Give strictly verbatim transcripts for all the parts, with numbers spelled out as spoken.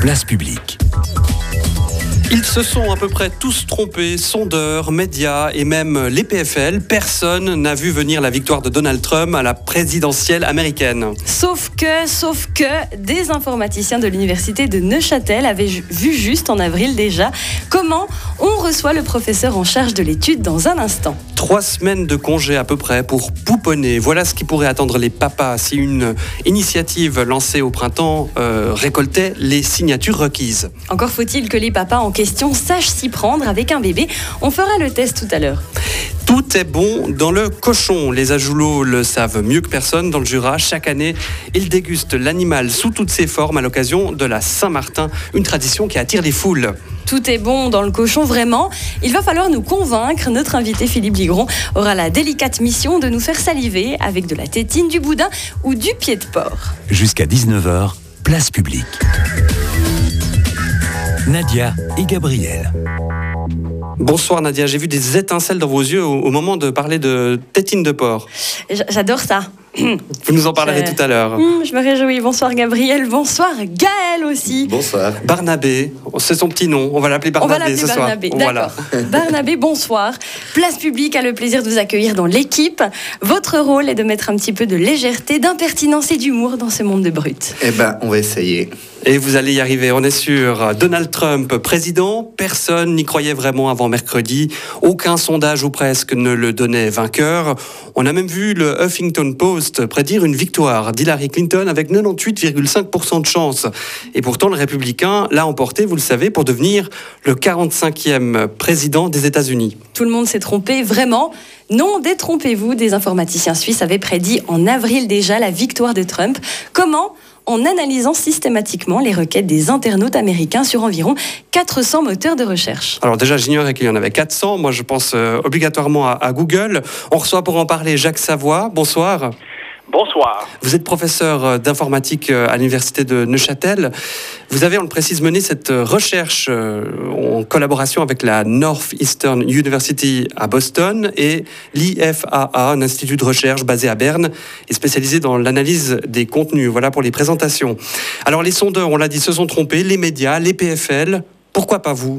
Place publique. Ils se sont à peu près tous trompés, sondeurs, médias et même les P F L. Personne n'a vu venir la victoire de Donald Trump à la présidentielle américaine. Sauf que, sauf que, des informaticiens de l'université de Neuchâtel avaient vu juste en avril déjà. Comment? On reçoit le professeur en charge de l'étude dans un instant. Trois semaines de congé à peu près pour pouponner. Voilà ce qui pourrait attendre les papas si une initiative lancée au printemps euh, récoltait les signatures requises. Encore faut-il que les papas en question sachent s'y prendre avec un bébé. On fera le test tout à l'heure. Tout est bon dans le cochon. Les Ajoulots le savent mieux que personne dans le Jura. Chaque année, ils dégustent l'animal sous toutes ses formes à l'occasion de la Saint-Martin, une tradition qui attire les foules. Tout est bon dans le cochon, vraiment. Il va falloir nous convaincre. Notre invité Philippe Ligron aura la délicate mission de nous faire saliver avec de la tétine, du boudin ou du pied de porc. Jusqu'à dix-neuf heures, place publique. Nadia et Gabriel. Bonsoir Nadia, j'ai vu des étincelles dans vos yeux au, au moment de parler de tétine de porc. J'adore ça. Vous nous en parlerez je... tout à l'heure. Mmh, je me réjouis. Bonsoir Gabriel, bonsoir Gaël aussi. Bonsoir. Barnabé, c'est son petit nom. On va l'appeler Barnabé On va l'appeler ce Barnabé, soir. d'accord. Voilà. Barnabé, bonsoir. Place publique a le plaisir de vous accueillir dans l'équipe. Votre rôle est de mettre un petit peu de légèreté, d'impertinence et d'humour dans ce monde de brut. Eh ben, on va essayer. Et vous allez y arriver, on est sûr. Donald Trump, président, personne n'y croyait vraiment avant mercredi. Aucun sondage ou presque ne le donnait vainqueur. On a même vu le Huffington Post prédire une victoire d'Hillary Clinton avec quatre-vingt-dix-huit virgule cinq pour cent de chance. Et pourtant, le républicain l'a emporté, vous le savez, pour devenir le quarante-cinquième président des États-Unis. Tout le monde s'est trompé, vraiment. Non, détrompez-vous, des informaticiens suisses avaient prédit en avril déjà la victoire de Trump. Comment ? En analysant systématiquement les requêtes des internautes américains sur environ quatre cents moteurs de recherche. Alors déjà, j'ignorais qu'il y en avait quatre cents. Moi, je pense euh, obligatoirement à, à Google. On reçoit pour en parler Jacques Savoie. Bonsoir. Bonsoir. Vous êtes professeur d'informatique à l'université de Neuchâtel. Vous avez, on le précise, mené cette recherche en collaboration avec la Northeastern University à Boston et l'I F A A, un institut de recherche basé à Berne et spécialisé dans l'analyse des contenus. Voilà pour les présentations. Alors les sondeurs, on l'a dit, se sont trompés, les médias, les P F L. Pourquoi pas vous ?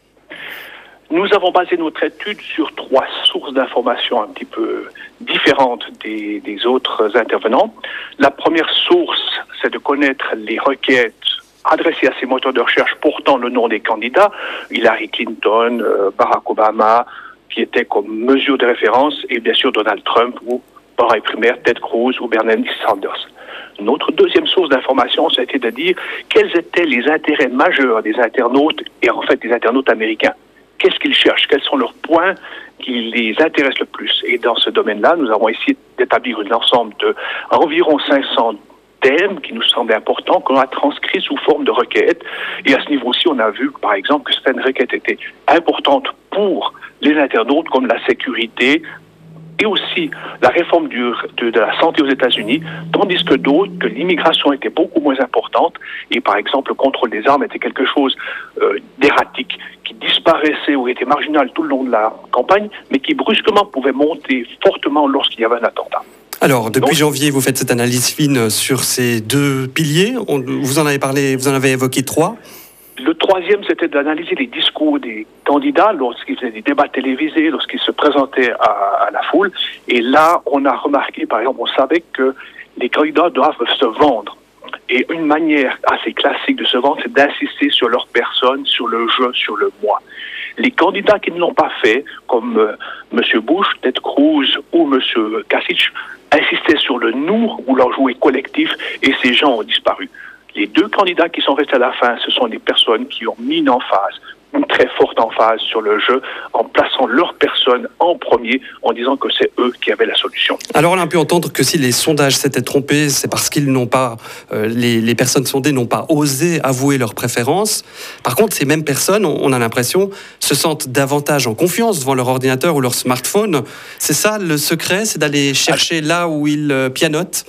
Nous avons basé notre étude sur trois sources d'informations un petit peu différentes des, des autres intervenants. La première source, c'est de connaître les requêtes adressées à ces moteurs de recherche portant le nom des candidats, Hillary Clinton, euh, Barack Obama, qui étaient comme mesure de référence, et bien sûr Donald Trump ou pareil primaire, Ted Cruz ou Bernie Sanders. Notre deuxième source d'information, ça a été de dire quels étaient les intérêts majeurs des internautes et en fait des internautes américains. Qu'est-ce qu'ils cherchent? Quels sont leurs points qui les intéressent le plus? Et dans ce domaine-là, nous avons essayé d'établir un ensemble de environ cinq cents thèmes qui nous semblaient importants, qu'on a transcrits sous forme de requêtes. Et à ce niveau-ci, on a vu, par exemple, que certaines requêtes étaient importantes pour les internautes, comme la sécurité, et aussi la réforme du, de, de la santé aux États-Unis, tandis que d'autres, que l'immigration était beaucoup moins importante, et par exemple le contrôle des armes était quelque chose euh, d'erratique, qui disparaissait ou était marginal tout le long de la campagne, mais qui brusquement pouvait monter fortement lorsqu'il y avait un attentat. Alors, depuis Donc, janvier, vous faites cette analyse fine sur ces deux piliers. On, vous en avez parlé, vous en avez évoqué trois. Le troisième, c'était d'analyser les discours des candidats lorsqu'ils faisaient des débats télévisés, lorsqu'ils se présentaient à, à la foule. Et là, on a remarqué, par exemple, on savait que les candidats doivent se vendre. Et une manière assez classique de se vendre, c'est d'insister sur leur personne, sur le je, sur le moi. Les candidats qui ne l'ont pas fait, comme euh, M. Bush, Ted Cruz ou M. Kasich, insistaient sur le nous ou leur jouet collectif, et ces gens ont disparu. Les deux candidats qui sont restés à la fin, ce sont des personnes qui ont mis une emphase, une très forte emphase sur le jeu, en plaçant leur personne en premier, en disant que c'est eux qui avaient la solution. Alors on a pu entendre que si les sondages s'étaient trompés, c'est parce qu'ils n'ont pas, euh, les, les personnes sondées n'ont pas osé avouer leurs préférences. Par contre, ces mêmes personnes, on, on a l'impression, se sentent davantage en confiance devant leur ordinateur ou leur smartphone. C'est ça le secret, c'est d'aller chercher là où ils euh, pianotent.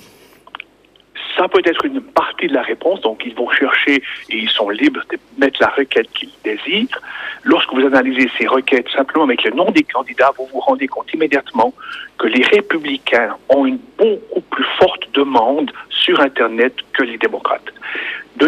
Ça peut être une partie de la réponse, donc ils vont chercher et ils sont libres de mettre la requête qu'ils désirent. Lorsque vous analysez ces requêtes simplement avec le nom des candidats, vous vous rendez compte immédiatement que les républicains ont une beaucoup plus forte demande sur Internet que les démocrates. Deuxième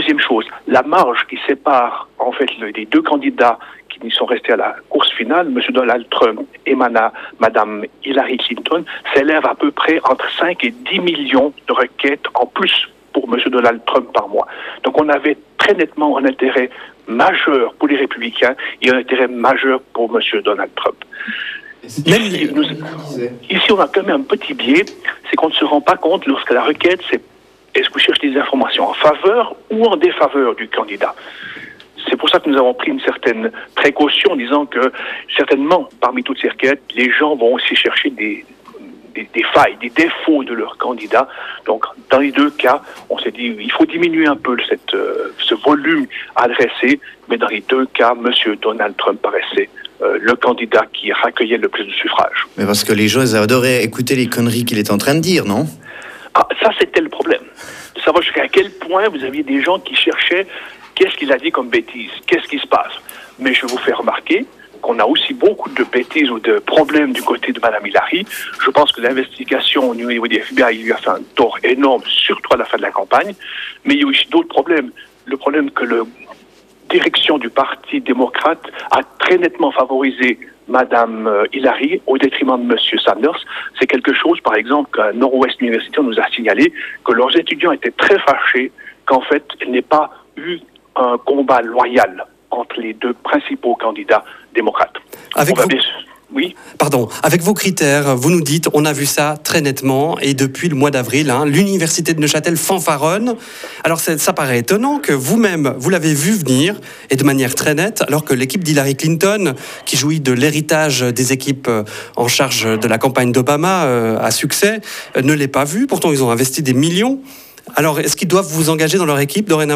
Deuxième chose, la marge qui sépare en fait les deux candidats qui sont restés à la course finale, M. Donald Trump et Mme Hillary Clinton, s'élève à peu près entre cinq et dix millions de requêtes en plus pour M. Donald Trump par mois. Donc on avait très nettement un intérêt majeur pour les républicains et un intérêt majeur pour M. Donald Trump. Même ici, nous, ici, on a quand même un petit biais, c'est qu'on ne se rend pas compte lorsque la requête, c'est est-ce que vous cherchez des informations en faveur ou en défaveur du candidat. C'est pour ça que nous avons pris une certaine précaution en disant que certainement, parmi toutes ces requêtes, les gens vont aussi chercher des, des, des failles, des défauts de leur candidat. Donc, dans les deux cas, on s'est dit il faut diminuer un peu cette, euh, ce volume adressé, mais dans les deux cas, M. Donald Trump paraissait euh, le candidat qui recueillait le plus de suffrages. Mais parce que les gens ils adoraient écouter les conneries qu'il est en train de dire, non ? Ah, ça, c'était le problème. De savoir jusqu'à quel point vous aviez des gens qui cherchaient qu'est-ce qu'il a dit comme bêtise, qu'est-ce qui se passe. Mais je vous fais remarquer qu'on a aussi beaucoup de bêtises ou de problèmes du côté de Mme Hillary. Je pense que l'investigation au niveau des F B I lui a fait un tort énorme, surtout à la fin de la campagne. Mais il y a aussi d'autres problèmes. Le problème que la direction du Parti démocrate a très nettement favorisé Mme Hillary au détriment de M. Sanders. C'est quelque chose, par exemple, qu'à Northwest University, on nous a signalé que leurs étudiants étaient très fâchés qu'en fait, il n'ait pas eu un combat loyal entre les deux principaux candidats démocrates. Avec vos... bien... Oui. Pardon. Avec vos critères, vous nous dites, on a vu ça très nettement, et depuis le mois d'avril, hein, l'université de Neuchâtel fanfaronne. Alors ça, ça paraît étonnant que vous-même, vous l'avez vu venir, et de manière très nette, alors que l'équipe d'Hillary Clinton, qui jouit de l'héritage des équipes en charge de la campagne d'Obama euh, à succès, euh, ne l'ait pas vu. Pourtant, ils ont investi des millions. Alors, est-ce qu'ils doivent vous engager dans leur équipe dorénavant ?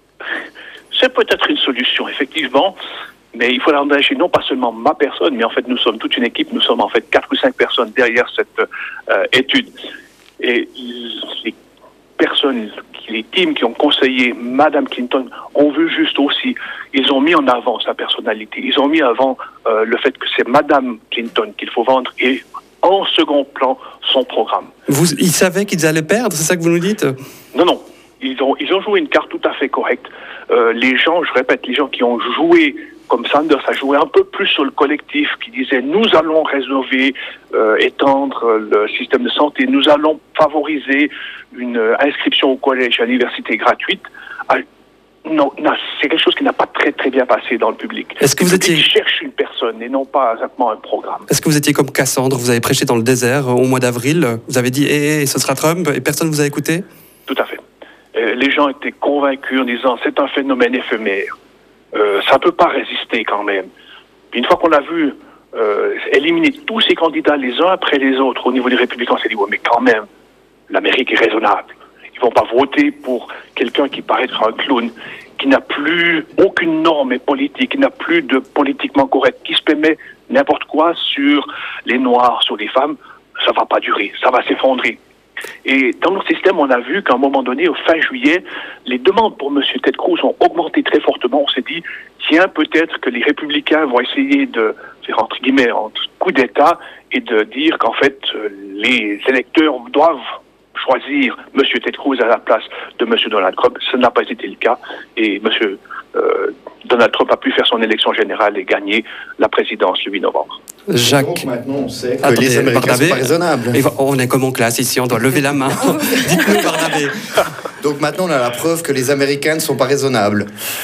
C'est peut-être une solution, effectivement. Mais il faut engager non pas seulement ma personne, mais en fait nous sommes toute une équipe, nous sommes en fait quatre ou cinq personnes derrière cette euh, étude. Et les personnes, les teams qui ont conseillé Mme Clinton ont vu juste aussi, ils ont mis en avant sa personnalité, ils ont mis en avant euh, le fait que c'est Mme Clinton qu'il faut vendre et en second plan son programme. Vous, ils savaient qu'ils allaient perdre, c'est ça que vous nous dites ? Non, non. Ils ont, ils ont joué une carte tout à fait correcte. Euh, les gens, je répète, les gens qui ont joué comme Sanders a joué un peu plus sur le collectif, qui disait nous allons rénover, euh, étendre le système de santé, nous allons favoriser une inscription au collège et à l'université gratuite. Ah, non, non, c'est quelque chose qui n'a pas très très bien passé dans le public. Est-ce que vous étiez... Ils cherchent une personne et non pas exactement un programme. Est-ce que vous étiez comme Cassandre, vous avez prêché dans le désert au mois d'avril, vous avez dit hé, hey, ce sera Trump et personne ne vous a écouté ? Tout à fait. Euh, les gens étaient convaincus en disant c'est un phénomène éphémère. Euh, ça ne peut pas résister quand même. Puis une fois qu'on a vu euh, éliminer tous ces candidats les uns après les autres au niveau des républicains, on s'est dit, ouais, mais quand même, l'Amérique est raisonnable. Ils ne vont pas voter pour quelqu'un qui paraît être un clown, qui n'a plus aucune norme politique, qui n'a plus de politiquement correct, qui se permet n'importe quoi sur les Noirs, sur les femmes. Ça ne va pas durer, ça va s'effondrer. Et dans notre système, on a vu qu'à un moment donné, au fin juillet, les demandes pour M. Ted Cruz ont augmenté très fortement. On s'est dit, tiens, peut-être que les républicains vont essayer de faire, entre guillemets, un coup d'État et de dire qu'en fait, les électeurs doivent choisir M. Ted Cruz à la place de M. Donald Trump. Ce n'a pas été le cas. Et M. Euh, Donald Trump a pu faire son élection générale et gagner la présidence le huit novembre. Jacques, donc maintenant on sait que attendez, les Américains Barnabé, sont pas raisonnables. On est comme en classe ici, on doit lever la main. Dites-nous, Barnabé. Donc maintenant on a la preuve que les Américains ne sont pas raisonnables.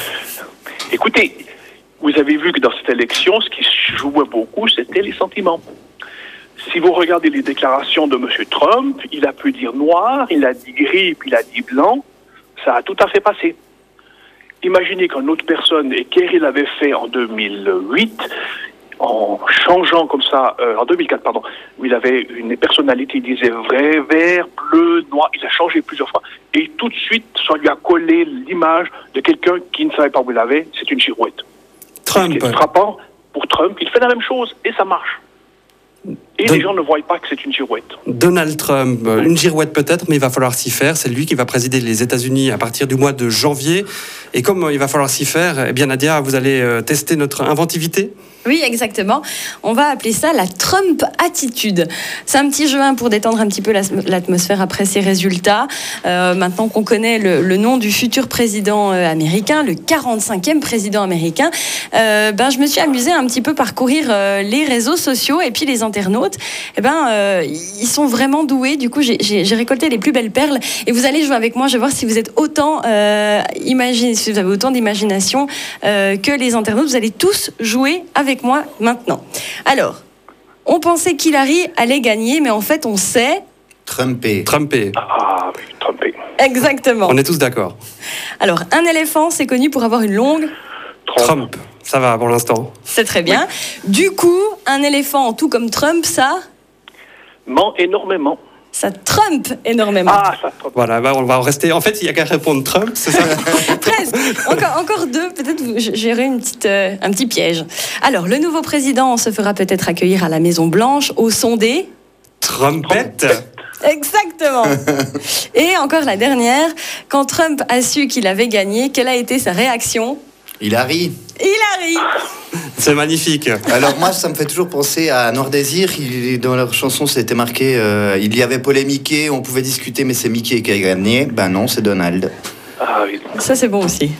Écoutez, vous avez vu que dans cette élection, ce qui jouait beaucoup, c'était les sentiments. Si vous regardez les déclarations de M. Trump, il a pu dire noir, il a dit gris, puis il a dit blanc. Ça a tout à fait passé. Imaginez qu'une autre personne, et Kerry l'avait fait en deux mille huit, en changeant comme ça, euh, en deux mille quatre, pardon, où il avait une personnalité, il disait vrai, vert, bleu, noir, il a changé plusieurs fois. Et tout de suite, ça lui a collé l'image de quelqu'un qui ne savait pas où il avait, c'est une girouette. Trump. Ce qui est frappant, pour Trump, il fait la même chose, et ça marche. Et Don- les gens ne voient pas que c'est une girouette. Donald Trump, euh, une girouette peut-être, mais il va falloir s'y faire. C'est lui qui va présider les États-Unis à partir du mois de janvier. Et comme euh, il va falloir s'y faire, eh bien Nadia, vous allez euh, tester notre inventivité. Oui, exactement. On va appeler ça la Trump attitude. C'est un petit jeu hein, pour détendre un petit peu l'as- l'atmosphère après ces résultats. Euh, maintenant qu'on connaît le, le nom du futur président euh, américain, le quarante-cinquième président américain, euh, ben, je me suis amusée à un petit peu parcourir euh, les réseaux sociaux et puis les internautes. Eh ben, euh, ils sont vraiment doués. Du coup, j'ai, j'ai, j'ai récolté les plus belles perles et vous allez jouer avec moi. Je vais voir si vous êtes autant euh, imagine, si vous avez autant d'imagination euh, que les internautes. Vous allez tous jouer avec moi maintenant. Alors, on pensait qu'Hillary allait gagner, mais en fait, on sait... Trumpé. Trumpé. Ah oui, trompé. Exactement. On est tous d'accord. Alors, un éléphant, c'est connu pour avoir une longue... Trump. Ça va pour l'instant. C'est très bien. Du coup, un éléphant, tout comme Trump, ça... Ment énormément. Ça trompe énormément. Ah, ça trompe. Voilà, bah, on va en rester. En fait, il n'y a qu'à répondre Trump, c'est ça? Presque. Encore, encore deux. Peut-être vous- j'aurai une petite, euh, un petit piège. Alors, le nouveau président se fera peut-être accueillir à la Maison Blanche au son des... Trumpette. Exactement. Et encore la dernière. Quand Trump a su qu'il avait gagné, quelle a été sa réaction? Hillary. Hillary. C'est magnifique. Alors moi, ça me fait toujours penser à Noir Désir. Il- dans leur chanson, c'était marqué euh, il y avait polémiqué, on pouvait discuter, mais c'est Mickey qui a gagné. Ben non, c'est Donald. Ah oui. Ça, c'est bon aussi.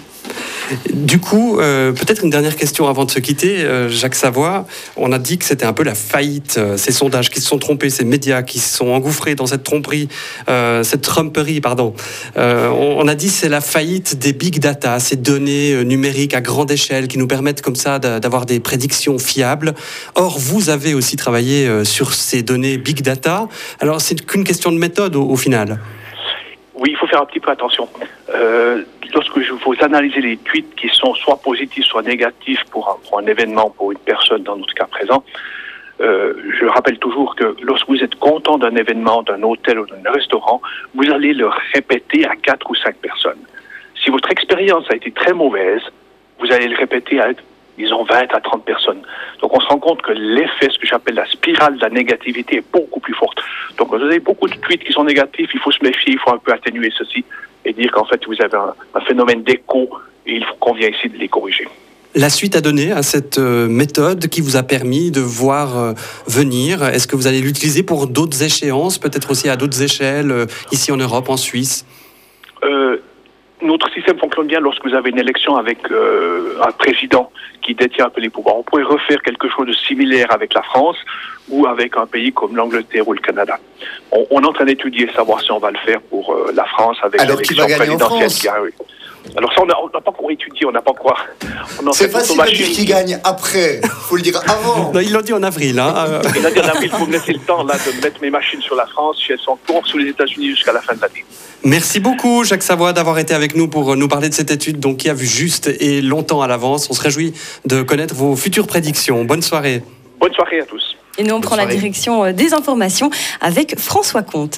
Du coup, euh, peut-être une dernière question avant de se quitter. Euh, Jacques Savoie, on a dit que c'était un peu la faillite, euh, ces sondages qui se sont trompés, ces médias qui se sont engouffrés dans cette tromperie, euh, cette trumperie, pardon. Euh, on, on a dit que c'est la faillite des big data, ces données euh, numériques à grande échelle qui nous permettent comme ça d'a- d'avoir des prédictions fiables. Or, vous avez aussi travaillé euh, sur ces données big data. Alors, c'est qu'une question de méthode au, au final. Oui, il faut faire un petit peu attention. Euh, lorsque je vous analysez les tweets qui sont soit positifs, soit négatifs pour un, pour un événement, pour une personne, dans notre cas présent, euh, je rappelle toujours que lorsque vous êtes content d'un événement, d'un hôtel ou d'un restaurant, vous allez le répéter à quatre ou cinq personnes. Si votre expérience a été très mauvaise, vous allez le répéter à, disons, vingt à trente personnes. Donc on se rend compte que l'effet, ce que j'appelle la spirale de la négativité, est beaucoup plus forte. Donc quand vous avez beaucoup de tweets qui sont négatifs, il faut se méfier, il faut un peu atténuer ceci et dire qu'en fait vous avez un, un phénomène d'écho et il faut qu'on vienne ici de les corriger. La suite à donner à cette euh, méthode qui vous a permis de voir euh, venir, est-ce que vous allez l'utiliser pour d'autres échéances, peut-être aussi à d'autres échelles, euh, ici en Europe, en Suisse? Euh, notre système fonctionne bien lorsque vous avez une élection avec euh, un président qui détient un peu les pouvoirs. On pourrait refaire quelque chose de similaire avec la France ou avec un pays comme l'Angleterre ou le Canada. On, on est en train d'étudier, savoir si on va le faire pour euh, la France avec Alors, qui l'élection va gagner en présidentielle France qui arrive. Alors ça, on n'a pas encore étudié, on n'a pas encore... on a C'est fait facile nos de dire machines. qui gagne après. Faut le dire avant. Non, ils l'ont dit en avril. Hein. Et là, en avril, il faut me laisser le temps là, de mettre mes machines sur la France, si elles sont encore sous les États-Unis jusqu'à la fin de l'année. Merci beaucoup, Jacques Savoie, d'avoir été avec nous pour nous parler de cette étude donc, qui a vu juste et longtemps à l'avance. On se réjouit de connaître vos futures prédictions. Bonne soirée. Bonne soirée à tous. Et nous, on Bonne prend la soirée. direction euh, des informations avec François Comte.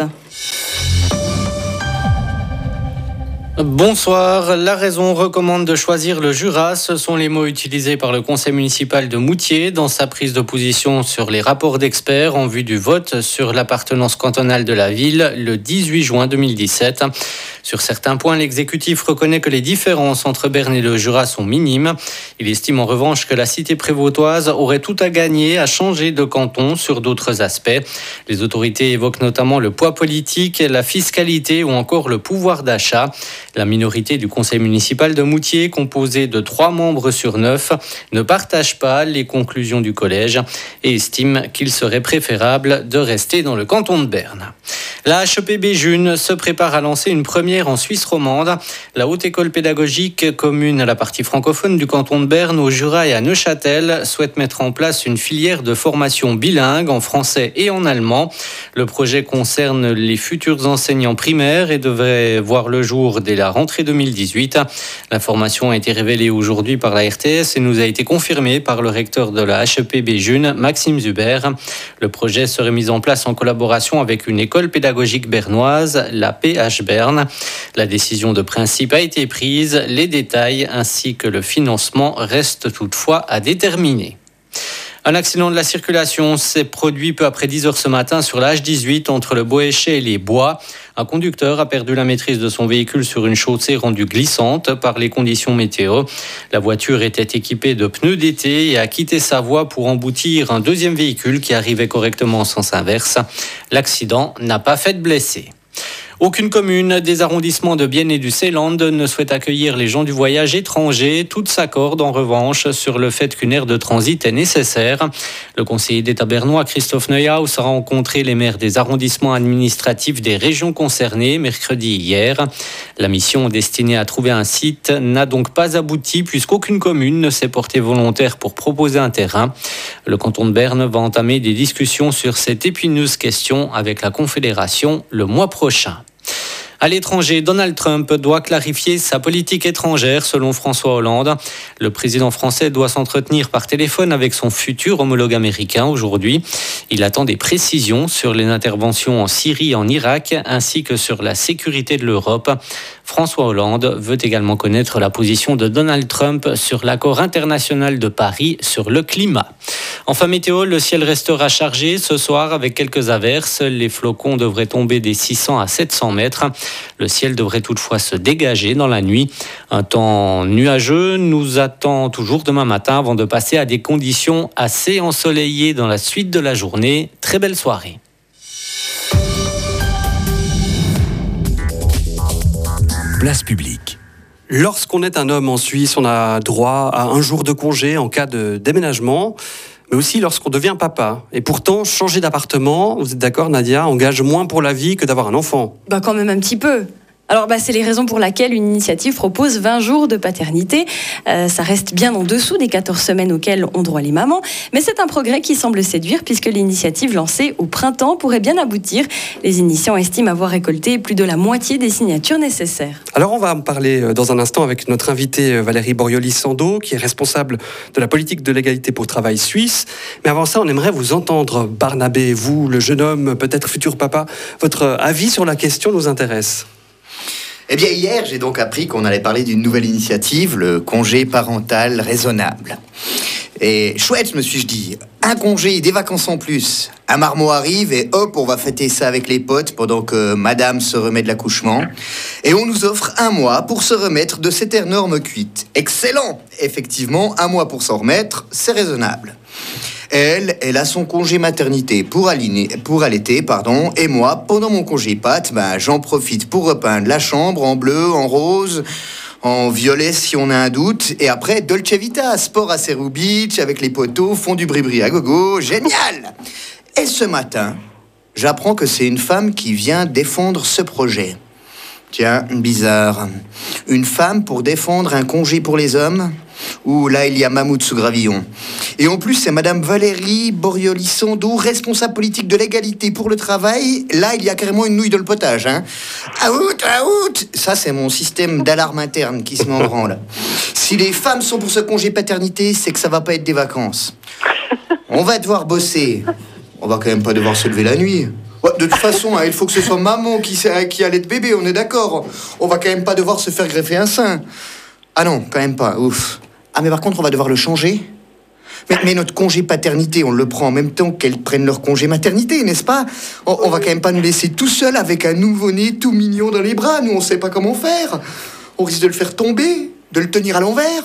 Bonsoir. La raison recommande de choisir le Jura. Ce sont les mots utilisés par le conseil municipal de Moutier dans sa prise de position sur les rapports d'experts en vue du vote sur l'appartenance cantonale de la ville le dix-huit juin deux mille dix-sept. Sur certains points, l'exécutif reconnaît que les différences entre Berne et le Jura sont minimes. Il estime en revanche que la cité prévôtoise aurait tout à gagner à changer de canton sur d'autres aspects. Les autorités évoquent notamment le poids politique, la fiscalité ou encore le pouvoir d'achat. La minorité du conseil municipal de Moutier, composée de trois membres sur neuf, ne partage pas les conclusions du collège et estime qu'il serait préférable de rester dans le canton de Berne. La H E P Béjune se prépare à lancer une première en Suisse romande. La haute école pédagogique commune à la partie francophone du canton de Berne, au Jura et à Neuchâtel souhaite mettre en place une filière de formation bilingue en français et en allemand. Le projet concerne les futurs enseignants primaires et devrait voir le jour dès la rentrée deux mille dix-huit. L'information a été révélée aujourd'hui par la R T S et nous a été confirmée par le recteur de la H E P Béjune, Maxime Zuber. Le projet serait mis en place en collaboration avec une école pédagogique bernoise, la P H Berne. La décision de principe a été prise. Les détails ainsi que le financement restent toutefois à déterminer. Un accident de la circulation s'est produit peu après dix heures ce matin sur la H dix-huit entre le Boéchet et les Bois. Un conducteur a perdu la maîtrise de son véhicule sur une chaussée rendue glissante par les conditions météo. La voiture était équipée de pneus d'été et a quitté sa voie pour emboutir un deuxième véhicule qui arrivait correctement en sens inverse. L'accident n'a pas fait de blessés. Aucune commune des arrondissements de Bienne et du Seeland ne souhaite accueillir les gens du voyage étranger. Toutes s'accordent en revanche sur le fait qu'une aire de transit est nécessaire. Le conseiller d'État bernois Christophe Neuhaus a rencontré les maires des arrondissements administratifs des régions concernées mercredi hier. La mission destinée à trouver un site n'a donc pas abouti puisqu'aucune commune ne s'est portée volontaire pour proposer un terrain. Le canton de Berne va entamer des discussions sur cette épineuse question avec la Confédération le mois prochain. À l'étranger, Donald Trump doit clarifier sa politique étrangère selon François Hollande. Le président français doit s'entretenir par téléphone avec son futur homologue américain aujourd'hui. Il attend des précisions sur les interventions en Syrie et en Irak ainsi que sur la sécurité de l'Europe. François Hollande veut également connaître la position de Donald Trump sur l'accord international de Paris sur le climat. Enfin météo, le ciel restera chargé ce soir avec quelques averses. Les flocons devraient tomber des six cents à sept cents mètres. Le ciel devrait toutefois se dégager dans la nuit. Un temps nuageux nous attend toujours demain matin avant de passer à des conditions assez ensoleillées dans la suite de la journée. Très belle soirée. Place publique. Lorsqu'on est un homme en Suisse, on a droit à un jour de congé en cas de déménagement, mais aussi lorsqu'on devient papa. Et pourtant, changer d'appartement, vous êtes d'accord Nadia, engage moins pour la vie que d'avoir un enfant. Bah quand même un petit peu. Alors bah, c'est les raisons pour lesquelles une initiative propose vingt jours de paternité. Euh, ça reste bien en dessous des quatorze semaines auxquelles ont droit les mamans, mais c'est un progrès qui semble séduire puisque l'initiative lancée au printemps pourrait bien aboutir. Les initiants estiment avoir récolté plus de la moitié des signatures nécessaires. Alors on va en parler dans un instant avec notre invitée Valérie Borioli-Sando, qui est responsable de la politique de l'égalité pour le travail suisse. Mais avant ça, on aimerait vous entendre, Barnabé, vous, le jeune homme, peut-être futur papa. Votre avis sur la question nous intéresse. Eh bien, hier, j'ai donc appris qu'on allait parler d'une nouvelle initiative, le congé parental raisonnable. Et chouette, me suis-je dit, un congé, des vacances en plus. Un marmot arrive et hop, on va fêter ça avec les potes pendant que madame se remet de l'accouchement. Et on nous offre un mois pour se remettre de cette énorme cuite. Excellent! Effectivement, un mois pour s'en remettre, c'est raisonnable. Elle, elle a son congé maternité pour, aligner, pour allaiter, pardon, et moi, pendant mon congé pâte, ben, j'en profite pour repeindre la chambre en bleu, en rose, en violet si on a un doute, et après, Dolce Vita, sport à Cerro Beach, avec les poteaux, fond du bris-bris à gogo, génial! Et ce matin, j'apprends que c'est une femme qui vient défendre ce projet. Tiens, bizarre. Une femme pour défendre un congé pour les hommes? Ouh, là, il y a mammouth sous gravillon. Et en plus, c'est Madame Valérie Borioli-Sando, responsable politique de l'égalité pour le travail. Là, il y a carrément une nouille dans le potage, hein. Out, out. Ça, c'est mon système d'alarme interne qui se met en branle. Si les femmes sont pour ce congé paternité, c'est que ça va pas être des vacances. On va devoir bosser. On va quand même pas devoir se lever la nuit. Ouais, de toute façon, hein, il faut que ce soit maman qui, qui allait de bébé, on est d'accord. On va quand même pas devoir se faire greffer un sein. Ah non, quand même pas, ouf. Ah mais par contre, on va devoir le changer. Mais, mais notre congé paternité, on le prend en même temps qu'elles prennent leur congé maternité, n'est-ce pas? on, on va quand même pas nous laisser tout seuls avec un nouveau-né tout mignon dans les bras. Nous, on sait pas comment faire. On risque de le faire tomber, de le tenir à l'envers.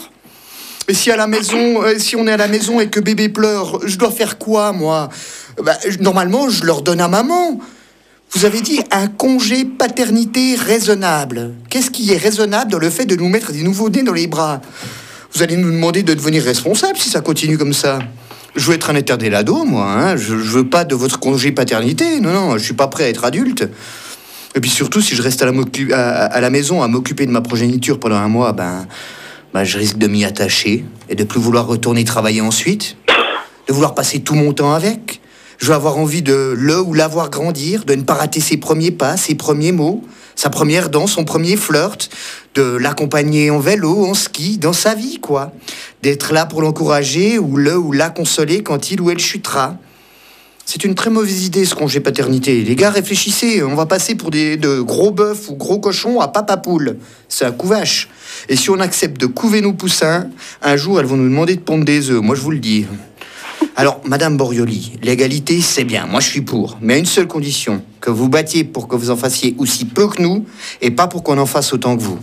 Et si à la maison, euh, si on est à la maison et que bébé pleure, je dois faire quoi, moi? Bah, normalement, je leur donne à maman. Vous avez dit un congé paternité raisonnable. Qu'est-ce qui est raisonnable dans le fait de nous mettre des nouveaux-nés dans les bras? Vous allez nous demander de devenir responsable si ça continue comme ça. Je veux être un éternel ado, moi. Hein. Je, je veux pas de votre congé paternité. Non, non, je suis pas prêt à être adulte. Et puis surtout, si je reste à la, à, à la maison à m'occuper de ma progéniture pendant un mois, ben, ben, je risque de m'y attacher et de plus vouloir retourner travailler ensuite, de vouloir passer tout mon temps avec. Je vais avoir envie de le ou la voir grandir, de ne pas rater ses premiers pas, ses premiers mots, sa première danse, son premier flirt, de l'accompagner en vélo, en ski, dans sa vie, quoi. D'être là pour l'encourager ou le ou la consoler quand il ou elle chutera. C'est une très mauvaise idée, ce congé paternité. Les gars, réfléchissez, on va passer pour des de gros bœufs ou gros cochons à papa poule. C'est un coup vache. Et si on accepte de couver nos poussins, un jour, elles vont nous demander de pondre des œufs, moi je vous le dis. Alors, Madame Borioli, l'égalité, c'est bien. Moi, je suis pour. Mais à une seule condition, que vous battiez pour que vous en fassiez aussi peu que nous, et pas pour qu'on en fasse autant que vous.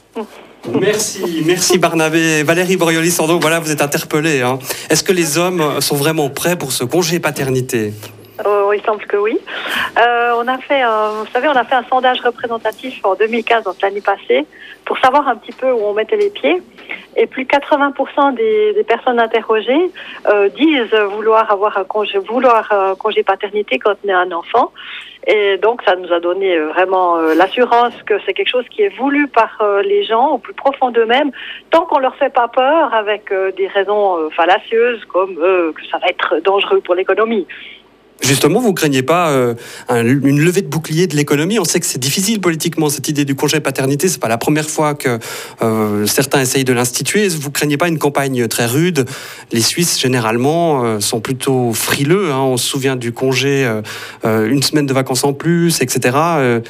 Merci, merci Barnabé. Valérie Borioli-Sando, voilà, vous êtes interpellée. Hein. Est-ce que les hommes sont vraiment prêts pour ce congé paternité ? Oh, il semble que oui. Euh, on a fait, un, vous savez, on a fait un sondage représentatif en deux mille quinze, donc l'année passée, pour savoir un petit peu où on mettait les pieds. Et plus de quatre-vingts pour cent des, des personnes interrogées euh, disent vouloir avoir un congé, vouloir un congé paternité quand on est un enfant. Et donc, ça nous a donné vraiment euh, l'assurance que c'est quelque chose qui est voulu par euh, les gens au plus profond d'eux-mêmes, tant qu'on leur fait pas peur avec euh, des raisons euh, fallacieuses comme euh, que ça va être dangereux pour l'économie. Justement, vous ne craignez pas euh, un, une levée de bouclier de l'économie ? On sait que c'est difficile politiquement, cette idée du congé paternité. Ce n'est pas la première fois que euh, certains essayent de l'instituer. Vous ne craignez pas une campagne très rude ? Les Suisses, généralement, euh, sont plutôt frileux. Hein. On se souvient du congé, euh, euh, une semaine de vacances en plus, et cetera. Euh,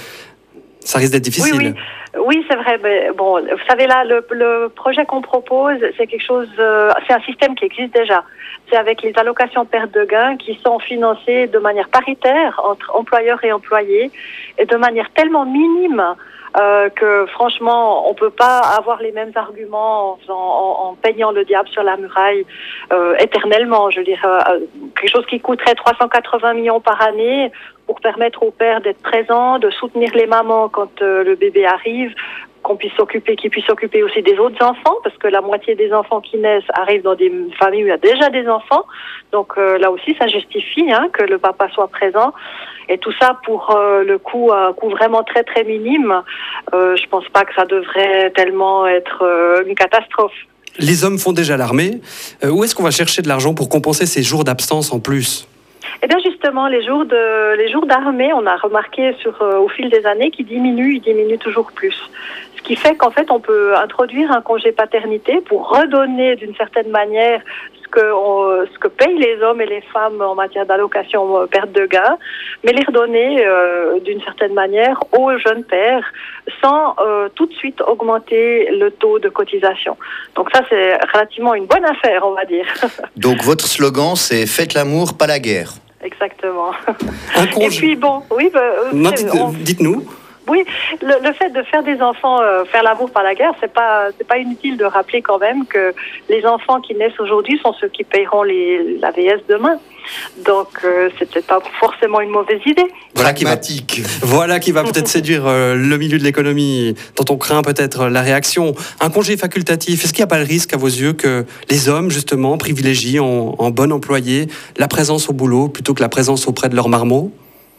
ça risque d'être difficile. Oui, oui. Oui, c'est vrai. Mais bon, vous savez là, le, le projet qu'on propose, c'est quelque chose. Euh, c'est un système qui existe déjà. C'est avec les allocations perte de gain qui sont financées de manière paritaire entre employeurs et employés et de manière tellement minime euh, que franchement, on peut pas avoir les mêmes arguments en, faisant, en, en peignant le diable sur la muraille euh, éternellement. Je veux dire, euh, quelque chose qui coûterait trois cent quatre-vingts millions par année pour permettre aux pères d'être présents, de soutenir les mamans quand euh, le bébé arrive, qu'on puisse s'occuper, qu'ils puissent s'occuper aussi des autres enfants, parce que la moitié des enfants qui naissent arrivent dans des familles où il y a déjà des enfants. Donc euh, là aussi, ça justifie hein, que le papa soit présent. Et tout ça pour euh, le coût, un coût vraiment très très minime. Euh, je pense pas que ça devrait tellement être euh, une catastrophe. Les hommes font déjà l'armée. Euh, où est-ce qu'on va chercher de l'argent pour compenser ces jours d'absence en plus ? Eh bien justement, les jours de les jours d'armée, on a remarqué sur euh, au fil des années qu'ils diminuent, ils diminuent toujours plus. Ce qui fait qu'en fait, on peut introduire un congé paternité pour redonner d'une certaine manière ce que on, ce que payent les hommes et les femmes en matière d'allocation euh, perte de gain, mais les redonner euh, d'une certaine manière aux jeunes pères sans euh, tout de suite augmenter le taux de cotisation. Donc ça, c'est relativement une bonne affaire, on va dire. Donc votre slogan, c'est « Faites l'amour, pas la guerre ». Exactement. Un congé. Et puis bon, oui, bah, non, dites, on... dites-nous. Oui, le, le fait de faire des enfants, euh, faire l'amour par la guerre, c'est pas, c'est pas inutile de rappeler quand même que les enfants qui naissent aujourd'hui sont ceux qui paieront les, la V S demain. Donc, euh, c'est peut-être pas forcément une mauvaise idée. Voilà qui va, voilà qui va peut-être séduire euh, le milieu de l'économie, dont on craint peut-être la réaction. Un congé facultatif, est-ce qu'il n'y a pas le risque à vos yeux que les hommes, justement, privilégient en, en bon employé la présence au boulot plutôt que la présence auprès de leur marmot ?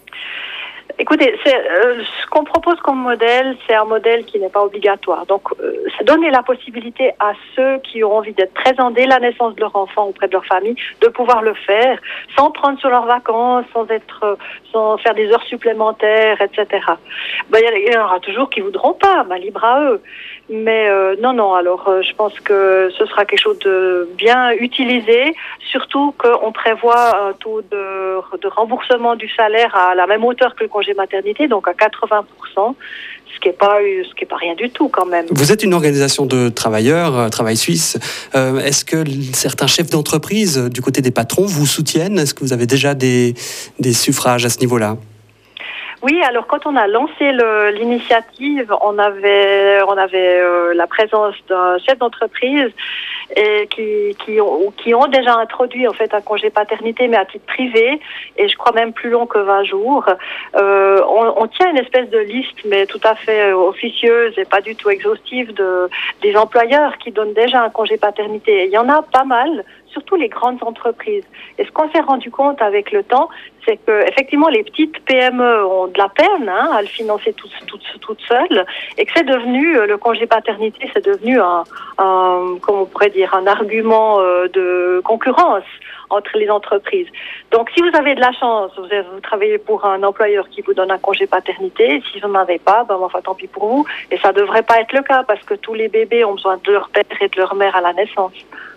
Écoutez, c'est, euh, ce qu'on propose comme modèle, c'est un modèle qui n'est pas obligatoire. Donc, euh, c'est donner la possibilité à ceux qui ont envie d'être présents dès la naissance de leur enfant auprès de leur famille, de pouvoir le faire sans prendre sur leurs vacances, sans être, sans faire des heures supplémentaires, et cetera. Ben, il y en aura toujours qui voudront pas, ben, libre à eux. Mais euh, non, non. Alors, euh, je pense que ce sera quelque chose de bien utilisé, surtout qu'on prévoit un taux de, de remboursement du salaire à la même hauteur que le congé maternité, donc à quatre-vingts pour cent, ce qui n'est pas, ce qui est pas rien du tout quand même. Vous êtes une organisation de travailleurs, euh, Travail Suisse. Euh, est-ce que certains chefs d'entreprise, du côté des patrons, vous soutiennent ? Est-ce que vous avez déjà des, des suffrages à ce niveau-là ? Oui, alors quand on a lancé le, l'initiative, on avait, on avait euh, la présence d'un chef d'entreprise et qui, qui, ont, qui ont déjà introduit en fait un congé paternité, mais à titre privé, et je crois même plus long que vingt jours. Euh, on, on tient une espèce de liste, mais tout à fait officieuse et pas du tout exhaustive, de, des employeurs qui donnent déjà un congé paternité. Et il y en a pas mal, surtout les grandes entreprises. Et ce qu'on s'est rendu compte avec le temps, c'est que effectivement les petites P M E ont de la peine hein, à le financer toutes toutes toutes seules, et que c'est devenu le congé paternité, c'est devenu un, un comment on pourrait dire un argument euh, de concurrence entre les entreprises. Donc, si vous avez de la chance, vous, avez, vous travaillez pour un employeur qui vous donne un congé paternité. Si vous n'en avez pas, ben enfin tant pis pour vous. Et ça devrait pas être le cas parce que tous les bébés ont besoin de leur père et de leur mère à la naissance.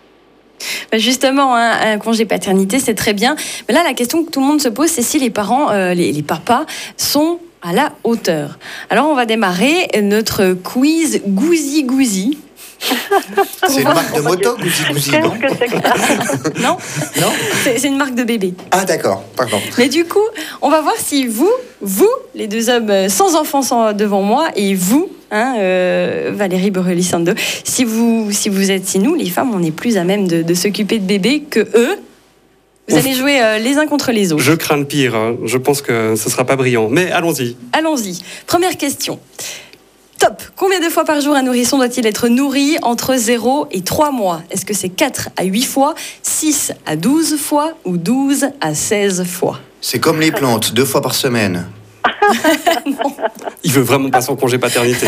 Justement, hein, un congé paternité, c'est très bien. Mais là, la question que tout le monde se pose, c'est si les parents, euh, les, les papas, sont à la hauteur. Alors, on va démarrer notre quiz Gouzi Gouzi. C'est une marque de moto, Gouzi Gouzi, non? Qu'est-ce que c'est que ça? Non, Non c'est, c'est une marque de bébé. Ah d'accord, pardon. Mais du coup, on va voir si vous, vous, les deux hommes euh, sans enfants sans- devant moi, et vous, hein, euh, Valérie Borrelli-Sando, si vous, si vous êtes, si nous, les femmes, on est plus à même de, de s'occuper de bébés que eux. Vous Ouf. allez jouer euh, les uns contre les autres. Je crains le pire. hein. Je pense que ce sera pas brillant. Mais allons-y. Allons-y. Première question. Top. Combien de fois par jour un nourrisson doit-il être nourri entre zéro et trois mois? Est-ce que c'est quatre à huit fois, six à douze fois ou douze à seize fois? C'est comme les plantes, deux fois par semaine. Il veut vraiment pas son congé paternité.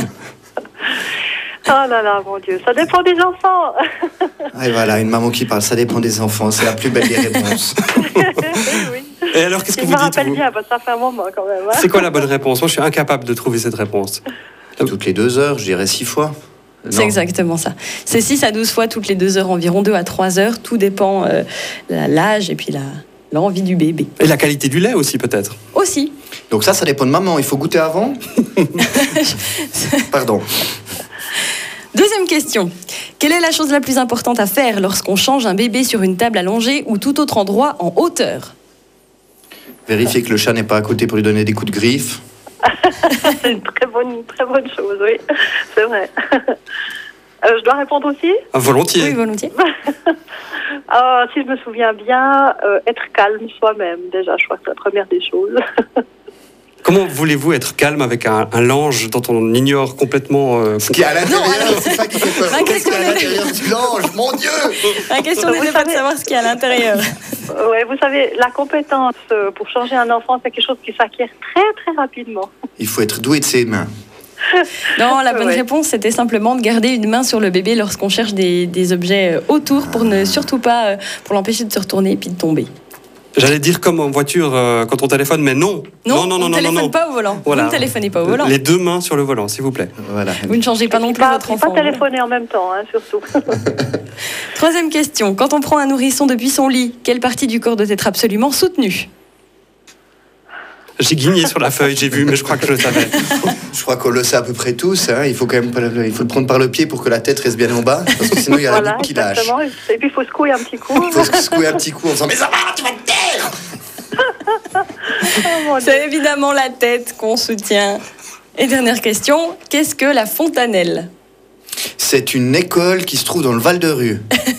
Oh là là, mon Dieu, ça dépend des enfants. Et voilà, une maman qui parle, ça dépend des enfants, c'est la plus belle des réponses. Oui. Et alors, qu'est-ce que Je vous me dites rappelle vous bien, parce que ça fait un moment quand même. hein. C'est quoi la bonne réponse? Moi, je suis incapable de trouver cette réponse. Toutes les deux heures, je dirais six fois. C'est Non. exactement ça. C'est six à douze fois toutes les deux heures, environ deux à trois heures. Tout dépend euh, de l'âge et puis la, l'envie du bébé. Et la qualité du lait aussi, peut-être. Aussi. Donc ça, ça dépend de maman. Il faut goûter avant. Pardon. Deuxième question. Quelle est la chose la plus importante à faire lorsqu'on change un bébé sur une table allongée ou tout autre endroit en hauteur? Vérifier que le chat n'est pas à côté pour lui donner des coups de griffe. C'est une très bonne, très bonne chose, oui. C'est vrai. Euh, je dois répondre aussi? Ah, volontiers. Oui, volontiers. Ah, si je me souviens bien, euh, être calme soi-même, déjà, je crois que c'est la première des choses. Comment voulez-vous être calme avec un, un lange dont on ignore complètement... euh, Ce qui est à l'intérieur, alors- c'est ça qui fait peur. La Qu'est-ce question qu'il y a à est- l'intérieur du lange? Mon Dieu! La question Vous n'est pas de savez- savoir ce qu'il y a à l'intérieur. Ouais, vous savez, la compétence euh, pour changer un enfant, c'est quelque chose qui s'acquiert très, très rapidement. Il faut être doué de ses mains. Non, la bonne Ouais. réponse, c'était simplement de garder une main sur le bébé lorsqu'on cherche des, des objets euh, autour pour ne surtout pas, euh, pour l'empêcher de se retourner et puis de tomber. J'allais dire comme en voiture euh, quand on téléphone, mais non. Non, non, non, on non, ne non, téléphone non. pas au volant. Voilà. Vous ne téléphonez pas au volant. Les deux mains sur le volant, s'il vous plaît. Voilà. Vous ne changez pas non plus pas, votre faut enfant. pas téléphoner en même temps, hein, surtout. Troisième question. Quand on prend un nourrisson depuis son lit, quelle partie du corps doit être absolument soutenue? J'ai guigné sur la feuille, j'ai vu, mais je crois que je le savais. Je crois qu'on le sait à peu près tous. Hein. Il faut quand même pas le, il faut le prendre par le pied pour que la tête reste bien en bas, parce que sinon il y a la Voilà, boucle qui lâche. exactement. Et puis, il faut secouer un petit coup. Il faut se secouer un petit coup en disant mais ça va, tu vas te taire. Oh, mon Dieu. C'est évidemment la tête qu'on soutient. Et dernière question. Qu'est-ce que la fontanelle? C'est une école qui se trouve dans le Val de Rue.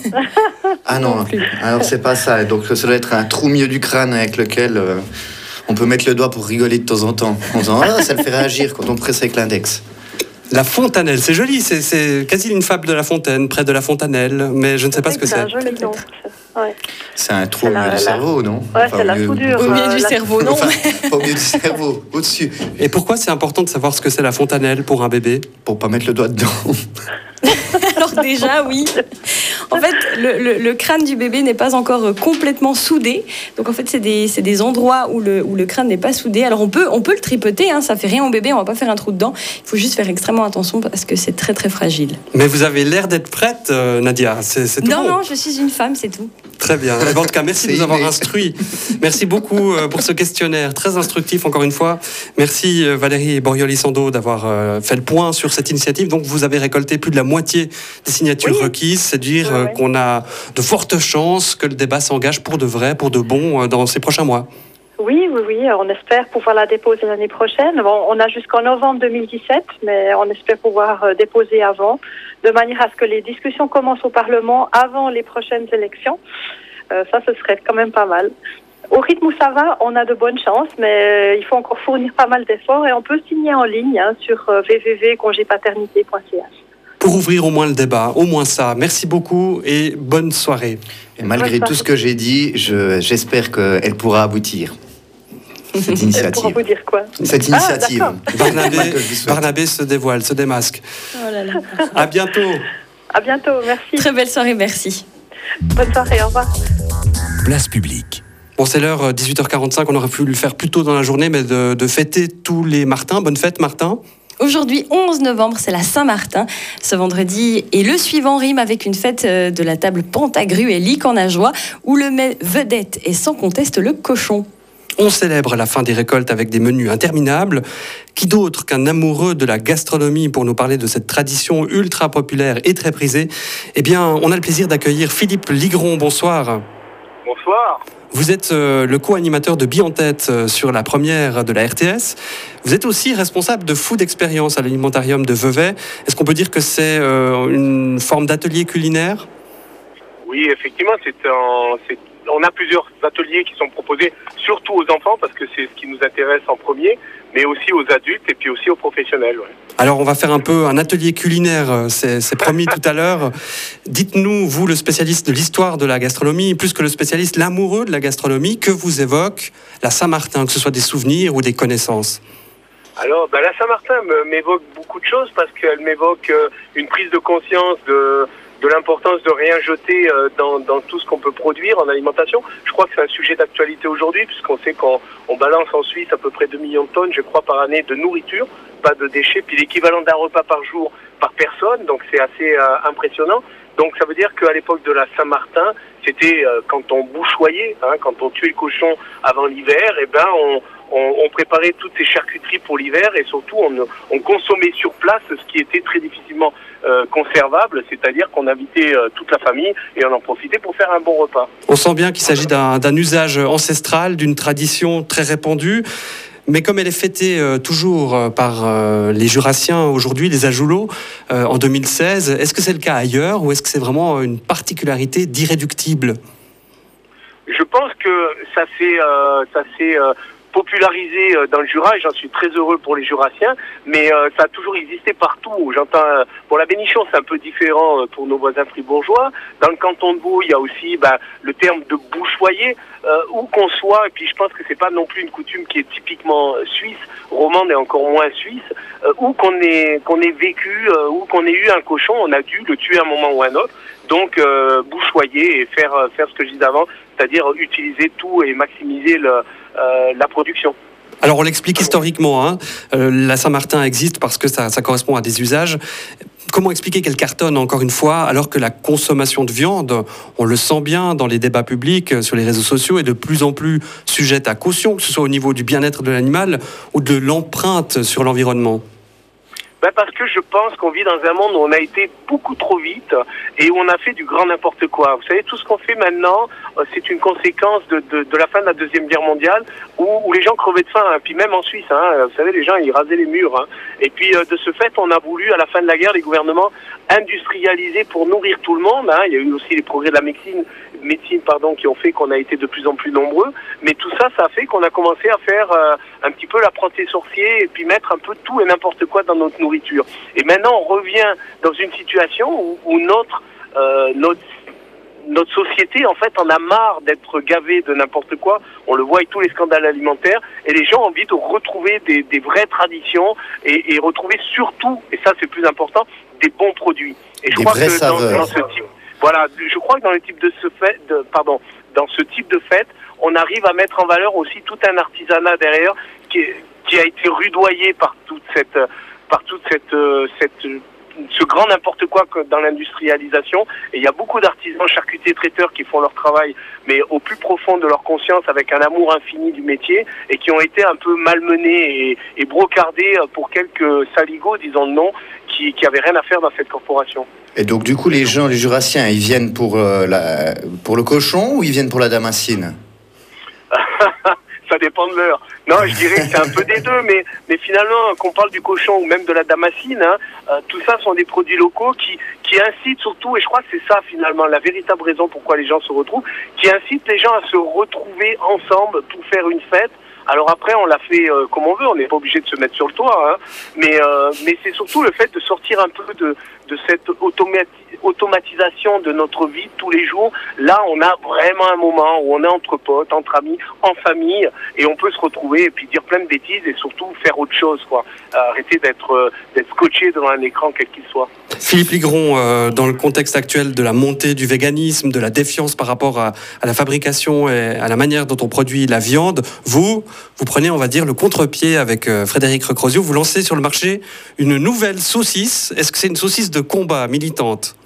Ah non, Non plus. alors c'est pas ça. Donc ça doit être un trou au milieu du crâne avec lequel euh, on peut mettre le doigt pour rigoler de temps en temps. En disant ah, ça le fait réagir quand on presse avec l'index. La fontanelle, c'est joli, c'est, c'est quasi une fable de La Fontaine, près de la fontanelle, mais je ne sais pas ce que C'est c'est. un joli nom. Ouais, C'est un trou au C'est la- milieu du la- cerveau, non? ouais c'est au la milieu- soudure. Au milieu euh, du la- cerveau, non? Enfin, pas au milieu du cerveau, au-dessus. Et pourquoi c'est important de savoir ce que c'est la fontanelle pour un bébé? Pour pas mettre le doigt dedans. Alors déjà, oui. En fait, le, le- le crâne du bébé n'est pas encore euh, complètement soudé. Donc en fait, c'est des, c'est des endroits où le, où le crâne n'est pas soudé. Alors on peut, on peut le tripoter, hein, ça fait rien au bébé, on va pas faire un trou dedans. Il faut juste faire extrêmement attention parce que c'est très très fragile. Mais vous avez l'air d'être prête, euh, Nadia, c'est, c'est tout Non, bon. non, je suis une femme, c'est tout. Très bien. En tout cas, merci de C'est nous avoir inné. instruits. Merci beaucoup euh, pour ce questionnaire très instructif, encore une fois. Merci euh, Valérie Borrioli-Sando d'avoir euh, fait le point sur cette initiative. Donc, vous avez récolté plus de la moitié des signatures Oui. requises. C'est dire Ouais, euh, ouais. qu'on a de fortes chances que le débat s'engage pour de vrai, pour de bon, euh, dans ces prochains mois. Oui, oui, oui. On espère pouvoir la déposer l'année prochaine. Bon, on a jusqu'en novembre deux mille dix-sept, mais on espère pouvoir euh, déposer avant, de manière à ce que les discussions commencent au Parlement avant les prochaines élections. Euh, ça, ce serait quand même pas mal. Au rythme où ça va, on a de bonnes chances, mais euh, il faut encore fournir pas mal d'efforts et on peut signer en ligne hein, sur euh, w w w point congé paternité point c h. Pour ouvrir au moins le débat, au moins ça. Merci beaucoup et bonne soirée. Et malgré tout ce que j'ai dit, je, j'espère qu'elle pourra aboutir. Cette Pour initiative. vous dire quoi? Cette Ah, initiative. d'accord. Barnabé, Pas que je vous souhaite. Barnabé se dévoile, se démasque. Oh là là. À bientôt. À bientôt, merci. Très belle soirée, merci. Bonne soirée, au revoir. Place publique. Bon, c'est l'heure, dix-huit heures quarante-cinq, on aurait pu le faire plus tôt dans la journée, mais de, de fêter tous les Martins. Bonne fête, Martin. Aujourd'hui, onze novembre, c'est la Saint-Martin. Ce vendredi et le suivant rime avec une fête euh, de la table Pantagruélique en Ajoie, où le mets vedette est sans conteste le cochon. On célèbre la fin des récoltes avec des menus interminables. Qui d'autre qu'un amoureux de la gastronomie pour nous parler de cette tradition ultra populaire et très prisée? Eh bien, on a le plaisir d'accueillir Philippe Ligron. Bonsoir. Bonsoir. Vous êtes euh, le co-animateur de Bi en tête euh, sur la première de la R T S. Vous êtes aussi responsable de Food Experience à l'alimentarium de Vevey. Est-ce qu'on peut dire que c'est euh, une forme d'atelier culinaire? Oui, effectivement, c'est un, c'est, on a plusieurs ateliers qui sont proposés, surtout aux enfants, parce que c'est ce qui nous intéresse en premier, mais aussi aux adultes et puis aussi aux professionnels. Ouais. Alors, on va faire un peu un atelier culinaire, c'est, c'est promis tout à l'heure. Dites-nous, vous, le spécialiste de l'histoire de la gastronomie, plus que le spécialiste, l'amoureux de la gastronomie, que vous évoque la Saint-Martin, que ce soit des souvenirs ou des connaissances? Alors, ben, la Saint-Martin m'évoque beaucoup de choses, parce qu'elle m'évoque euh, une prise de conscience de... de l'importance de rien jeter dans, dans tout ce qu'on peut produire en alimentation. Je crois que c'est un sujet d'actualité aujourd'hui, puisqu'on sait qu'on on balance en Suisse à peu près deux millions de tonnes, je crois, par année de nourriture, pas de déchets, puis l'équivalent d'un repas par jour par personne, donc c'est assez euh, impressionnant. Donc ça veut dire qu'à l'époque de la Saint-Martin, c'était euh, quand on bouchoyait, hein, quand on tuait le cochon avant l'hiver, et ben on On, on préparait toutes ces charcuteries pour l'hiver et surtout on, on consommait sur place ce qui était très difficilement euh, conservable, c'est-à-dire qu'on invitait euh, toute la famille et on en profitait pour faire un bon repas. On sent bien qu'il s'agit d'un, d'un usage ancestral, d'une tradition très répandue, mais comme elle est fêtée euh, toujours euh, par euh, les Jurassiens aujourd'hui, les Ajoulots, euh, en deux mille seize, est-ce que c'est le cas ailleurs ou est-ce que c'est vraiment une particularité d'irréductible? Je pense que ça s'est... Euh, ça s'est euh, popularisé dans le Jura, et j'en suis très heureux pour les Jurassiens, mais euh, ça a toujours existé partout. J'entends, pour la Bénichon, c'est un peu différent pour nos voisins fribourgeois. Dans le canton de Vaud, il y a aussi ben, le terme de bouchoyer, euh, où qu'on soit, et puis je pense que c'est pas non plus une coutume qui est typiquement suisse, romande et encore moins suisse, euh, où qu'on ait, qu'on ait vécu, euh, où qu'on ait eu un cochon, on a dû le tuer à un moment ou à un autre. Donc euh, bouchoyer et faire, faire ce que je disais avant, c'est-à-dire utiliser tout et maximiser le Euh, la production. Alors on l'explique historiquement, hein. euh, la Saint-Martin existe parce que ça, ça correspond à des usages. Comment expliquer qu'elle cartonne encore une fois alors que la consommation de viande, on le sent bien dans les débats publics, sur les réseaux sociaux, est de plus en plus sujette à caution, que ce soit au niveau du bien-être de l'animal ou de l'empreinte sur l'environnement? Ben parce que je pense qu'on vit dans un monde où on a été beaucoup trop vite et où on a fait du grand n'importe quoi. Vous savez, tout ce qu'on fait maintenant, c'est une conséquence de, de, de la fin de la Deuxième Guerre mondiale où, où les gens crevaient de faim. Hein. Puis même en Suisse, hein, vous savez, les gens, ils rasaient les murs. Hein. Et puis, euh, de ce fait, on a voulu, à la fin de la guerre, les gouvernements industrialiser pour nourrir tout le monde. Hein. Il y a eu aussi les progrès de la médecine, médecine pardon, qui ont fait qu'on a été de plus en plus nombreux. Mais tout ça, ça a fait qu'on a commencé à faire euh, un petit peu l'apprenti sorcier et puis mettre un peu tout et n'importe quoi dans notre nourriture. Et maintenant, on revient dans une situation où, où notre, euh, notre, notre société, en fait, en a marre d'être gavée de n'importe quoi. On le voit avec tous les scandales alimentaires. Et les gens ont envie de retrouver des, des vraies traditions et, et retrouver surtout, et ça c'est plus important, des bons produits. Et je des crois vraies que dans, saveurs. dans ce type, voilà, je crois que dans le type de ce fait, de, pardon, dans ce type de fête, on arrive à mettre en valeur aussi tout un artisanat derrière qui, est, qui a été rudoyé par toute cette, par toute cette, cette ce grand n'importe quoi dans l'industrialisation. Et il y a beaucoup d'artisans, charcutiers, traiteurs qui font leur travail, mais au plus profond de leur conscience, avec un amour infini du métier, et qui ont été un peu malmenés et, et brocardés pour quelques saligots, disons le nom, qui, qui avaient rien à faire dans cette corporation. Et donc, du coup, les gens, les Jurassiens, ils viennent pour, euh, la, pour le cochon ou ils viennent pour la damascine? Ça dépend de l'heure. Non, je dirais que c'est un peu des deux, mais, mais finalement, qu'on parle du cochon ou même de la damascine, hein, euh, tout ça sont des produits locaux qui, qui incitent surtout, et je crois que c'est ça finalement la véritable raison pourquoi les gens se retrouvent, qui incitent les gens à se retrouver ensemble pour faire une fête. Alors après, on l'a fait euh, comme on veut, on n'est pas obligé de se mettre sur le toit, hein, mais, euh, mais c'est surtout le fait de sortir un peu de, de cette automati- automatisation de notre vie tous les jours. Là, on a vraiment un moment où on est entre potes, entre amis, en famille, et on peut se retrouver et puis dire plein de bêtises et surtout faire autre chose, quoi. Arrêter d'être, euh, d'être scotché devant un écran, quel qu'il soit. Philippe Ligron, euh, dans le contexte actuel de la montée du véganisme, de la défiance par rapport à, à la fabrication et à la manière dont on produit la viande, vous, vous prenez, on va dire, le contre-pied avec euh, Frédéric Recrozio. Vous lancez sur le marché une nouvelle saucisse. Est-ce que c'est une saucisse de combat militante?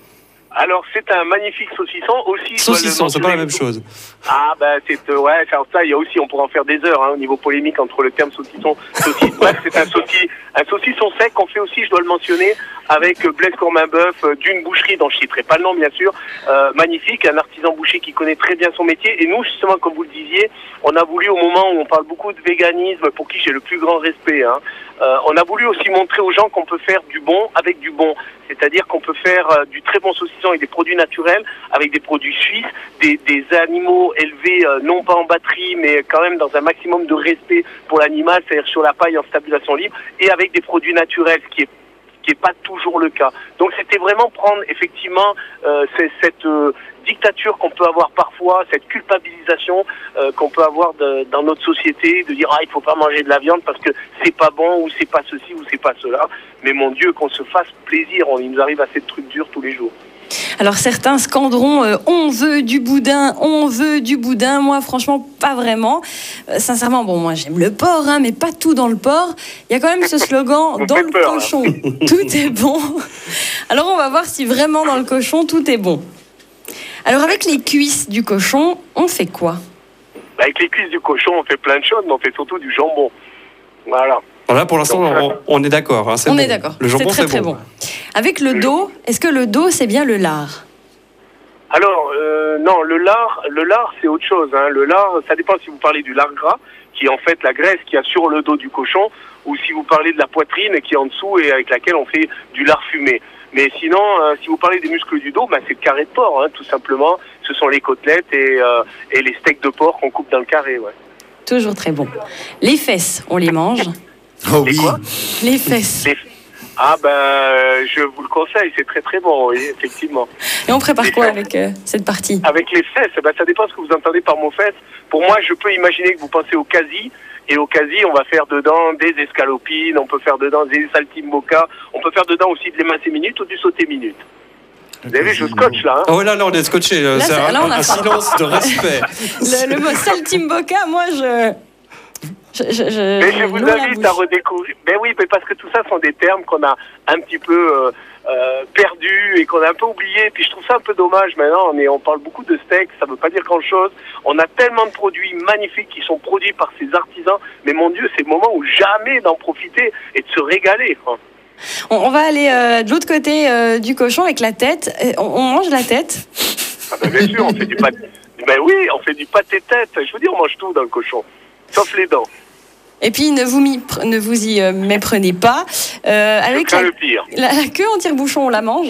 Alors, c'est un magnifique saucisson aussi. Saucisson, c'est pas la même chose. Ah, ben, c'est, euh, ouais, ça, ça, il y a aussi, on pourrait en faire des heures, hein, au niveau polémique entre le terme saucisson, saucisse. Bref, c'est un saucisson, un saucisson sec qu'on fait aussi, je dois le mentionner, avec euh, Blaise Corminboeuf, euh, d'une boucherie dont je ne citerai pas le nom, bien sûr, euh, magnifique, un artisan boucher qui connaît très bien son métier. Et nous, justement, comme vous le disiez, on a voulu, au moment où on parle beaucoup de véganisme, pour qui j'ai le plus grand respect, hein, euh, on a voulu aussi montrer aux gens qu'on peut faire du bon avec du bon. C'est-à-dire qu'on peut faire euh, du très bon saucisson avec des produits naturels, avec des produits suisses, des, des animaux élevés euh, non pas en batterie, mais quand même dans un maximum de respect pour l'animal, c'est-à-dire sur la paille en stabilisation libre, et avec des produits naturels, ce qui est qui est pas toujours le cas. Donc c'était vraiment prendre effectivement euh, c'est, cette euh, dictature qu'on peut avoir parfois, cette culpabilisation euh, qu'on peut avoir de, dans notre société, de dire ah il faut pas manger de la viande parce que c'est pas bon ou c'est pas ceci ou c'est pas cela. Mais mon Dieu, qu'on se fasse plaisir, on, il nous arrive assez de trucs durs tous les jours. Alors certains scanderont euh, on veut du boudin, on veut du boudin. Moi franchement pas vraiment. Euh, sincèrement bon moi j'aime le porc hein, mais pas tout dans le porc. Il y a quand même ce slogan dans le peur, cochon hein. Tout est bon. Alors on va voir si vraiment dans le cochon tout est bon. Alors avec les cuisses du cochon on fait quoi? Bah, avec les cuisses du cochon on fait plein de choses mais on fait surtout du jambon. Voilà. Voilà, pour l'instant, on, on est d'accord. Hein, c'est on bon. est d'accord. Le jambon, c'est très, c'est très bon. bon. Avec le dos, est-ce que le dos, c'est bien le lard? Alors, euh, non, le lard, le lard, c'est autre chose. Hein. Le lard, ça dépend si vous parlez du lard gras, qui est en fait la graisse qu'il y a sur le dos du cochon, ou si vous parlez de la poitrine qui est en dessous et avec laquelle on fait du lard fumé. Mais sinon, euh, si vous parlez des muscles du dos, bah, c'est le carré de porc, hein, tout simplement. Ce sont les côtelettes et, euh, et les steaks de porc qu'on coupe dans le carré. Ouais. Toujours très bon. Les fesses, on les mange? Oh oui. Quoi Les fesses. Les... Ah ben, euh, je vous le conseille, c'est très très bon, oui, effectivement. Et on prépare les quoi fesses. avec euh, cette partie? Avec les fesses, ben, ça dépend ce que vous entendez par mot fesses. Pour moi, je peux imaginer que vous pensez au quasi, et au quasi, on va faire dedans des escalopines, on peut faire dedans des saltimbocca, on peut faire dedans aussi de l'émincé minute ou du sauté minute. Vous avez vu, je scotche là. Hein. Oh là là, on est scotché. Là, c'est c'est, un, là, on a un silence de respect. Le, le mot saltimbocca, moi je... Je, je, je, mais je vous invite à redécouvrir. Mais oui, mais parce que tout ça sont des termes qu'on a un petit peu euh, euh, perdus et qu'on a un peu oubliés. Puis je trouve ça un peu dommage maintenant. On, est, on parle beaucoup de steak, ça ne veut pas dire grand-chose. On a tellement de produits magnifiques qui sont produits par ces artisans. Mais mon Dieu, c'est le moment où jamais d'en profiter et de se régaler. Quoi. On, on va aller euh, de l'autre côté euh, du cochon avec la tête. On, on mange la tête? Ah ben bien sûr, on fait du pâté. Ben oui, on fait du pâté tête. Je veux dire, on mange tout dans le cochon, sauf les dents. Et puis ne vous, m'y, ne vous y euh, méprenez pas. Euh, avec la, le pire. La, la queue en tire-bouchon, on la mange?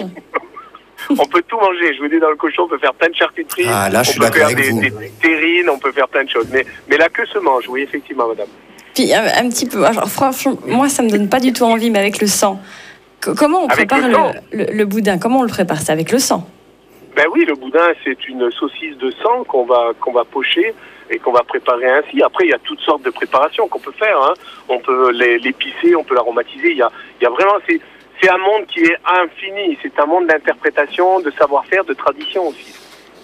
On peut tout manger. Je vous dis, dans le cochon, on peut faire plein de charcuteries. Ah, là, je on suis peut d'accord faire avec des, vous. des, des terrines, on peut faire plein de choses. Mais, mais la queue se mange, oui, effectivement, madame. Puis un, un petit peu. Alors, franchement, moi, ça me donne pas du tout envie, mais avec le sang. C- comment on Avec prépare le sang le, le, le boudin? Comment on le prépare? C'est avec le sang? Ben oui, le boudin, c'est une saucisse de sang qu'on va, qu'on va pocher et qu'on va préparer ainsi. Après, il y a toutes sortes de préparations qu'on peut faire. Hein. On peut l'épicer, on peut l'aromatiser. Il y a, il y a vraiment... C'est, c'est un monde qui est infini. C'est un monde d'interprétation, de savoir-faire, de tradition aussi.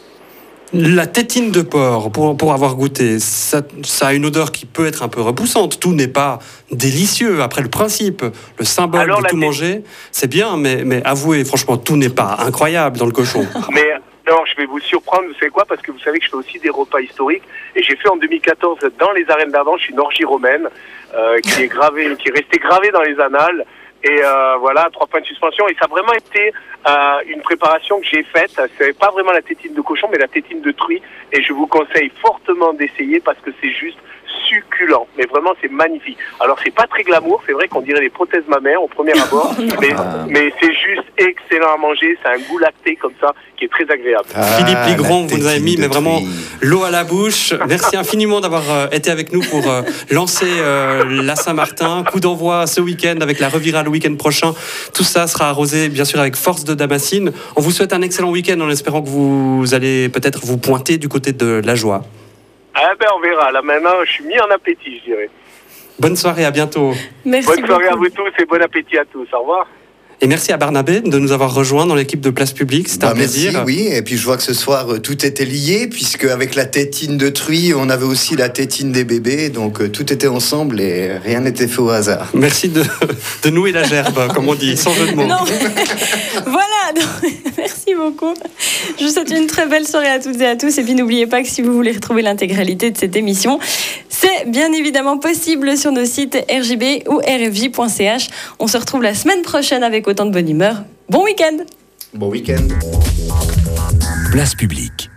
La tétine de porc, pour, pour avoir goûté, ça, ça a une odeur qui peut être un peu repoussante. Tout n'est pas délicieux. Après le principe, le symbole Alors, de tout té- manger, c'est bien, mais, mais avouez, franchement, tout n'est pas incroyable dans le cochon. Mais non, je vais vous surprendre, vous savez quoi? Parce que vous savez que je fais aussi des repas historiques. Et j'ai fait en deux mille quatorze, dans les arènes d'Ardanche, une orgie romaine euh, qui est gravée, qui est restée gravée dans les annales. Et euh, voilà, trois points de suspension. Et ça a vraiment été euh, une préparation que j'ai faite. C'est pas vraiment la tétine de cochon, mais la tétine de truie. Et je vous conseille fortement d'essayer parce que c'est juste succulent. Mais vraiment, c'est magnifique. Alors, c'est pas très glamour. C'est vrai qu'on dirait des prothèses mammaires au premier abord. mais, mais c'est juste excellent à manger. C'est un goût lacté comme ça qui est très agréable. Ah, Philippe Ligron, la vous nous avez mis tétine mais de vraiment truie. l'eau à la bouche. Merci infiniment d'avoir euh, été avec nous pour euh, lancer euh, la Saint-Martin. Coup d'envoi ce week-end avec la Revirale le week-end prochain. Tout ça sera arrosé bien sûr avec Force de Damascine. On vous souhaite un excellent week-end en espérant que vous allez peut-être vous pointer du côté de la joie. Ah ben on verra. Là maintenant, je suis mis en appétit, je dirais. Bonne soirée, à bientôt. Merci Bonne soirée beaucoup. à vous tous et bon appétit à tous. Au revoir. Et merci à Barnabé de nous avoir rejoints dans l'équipe de Place Publique. C'était bah, un plaisir. Merci, oui. Et puis je vois que ce soir, euh, tout était lié, puisque avec la tétine de truie, on avait aussi la tétine des bébés. Donc euh, tout était ensemble et rien n'était fait au hasard. Merci de, de nouer la gerbe, comme on dit, sans jeu de mots. Non. Voilà, donc, merci beaucoup. Je vous souhaite une très belle soirée à toutes et à tous. Et puis n'oubliez pas que si vous voulez retrouver l'intégralité de cette émission, c'est bien évidemment possible sur nos sites R J B ou R F J point C H. On se retrouve la semaine prochaine avec autant de bonne humeur. Bon week-end. Bon week-end. Place Publique.